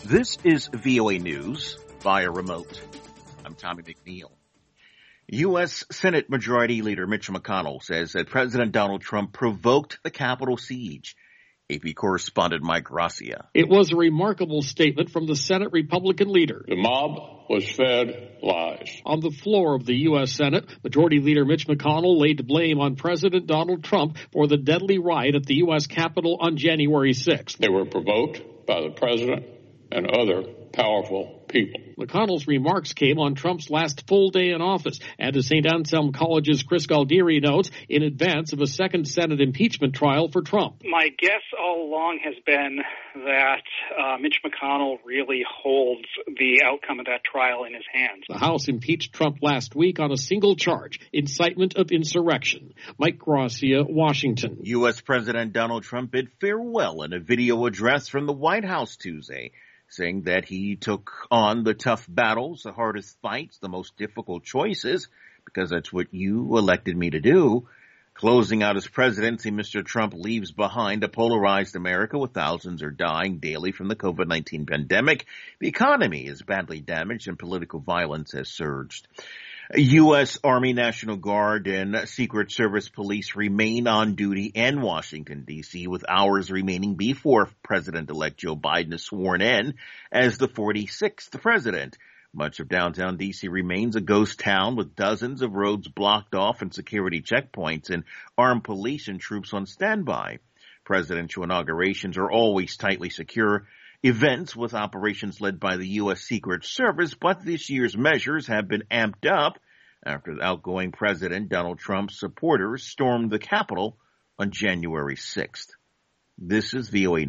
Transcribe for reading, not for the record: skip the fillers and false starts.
This is VOA News via remote. I'm Tommy McNeil. U.S. Senate Majority Leader Mitch McConnell says that President Donald Trump provoked the Capitol siege. AP correspondent Mike Gracia. It was a remarkable statement from the Senate Republican leader. The mob was fed lies. On the floor of the U.S. Senate, Majority Leader Mitch McConnell laid blame on President Donald Trump for the deadly riot at the U.S. Capitol on January 6th. They were provoked by the president and other powerful people. McConnell's remarks came on Trump's last full day in office, and as St. Anselm College's Chris Galdieri notes, in advance of a second Senate impeachment trial for Trump. My guess all along has been that Mitch McConnell really holds the outcome of that trial in his hands. The House impeached Trump last week on a single charge, incitement of insurrection. Mike Gracia, Washington. U.S. President Donald Trump bid farewell in a video address from the White House Tuesday, saying that he took on the tough battles, the hardest fights, the most difficult choices, because that's what you elected me to do. Closing out his presidency, Mr. Trump leaves behind a polarized America where thousands are dying daily from the COVID-19 pandemic. The economy is badly damaged and political violence has surged. U.S. Army National Guard and Secret Service police remain on duty in Washington, D.C., with hours remaining before President-elect Joe Biden is sworn in as the 46th president. Much of downtown D.C. remains a ghost town with dozens of roads blocked off and security checkpoints and armed police and troops on standby. Presidential inaugurations are always tightly secure events with operations led by the U.S. Secret Service, but this year's measures have been amped up after the outgoing President Donald Trump's supporters stormed the Capitol on January 6th. This is VOA